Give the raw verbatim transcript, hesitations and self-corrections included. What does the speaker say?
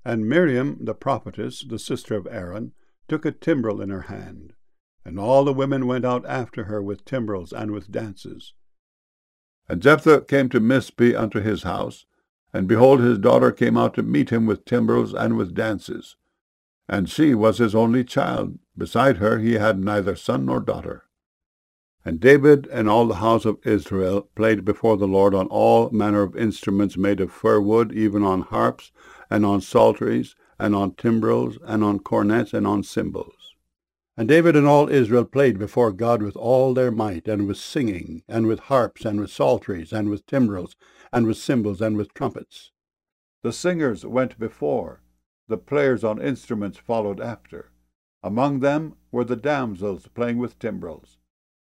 And Miriam the prophetess, the sister of Aaron, took a timbrel in her hand. And all the women went out after her with timbrels and with dances. And Jephthah came to Mizpeh unto his house, and behold, his daughter came out to meet him with timbrels and with dances. And she was his only child. Beside her he had neither son nor daughter. And David and all the house of Israel played before the Lord on all manner of instruments made of fir wood, even on harps, and on psalteries, and on timbrels, and on cornets, and on cymbals. And David and all Israel played before God with all their might, and with singing, and with harps, and with psalteries, and with timbrels, and with cymbals, and with trumpets. The singers went before, the players on instruments followed after. Among them were the damsels playing with timbrels.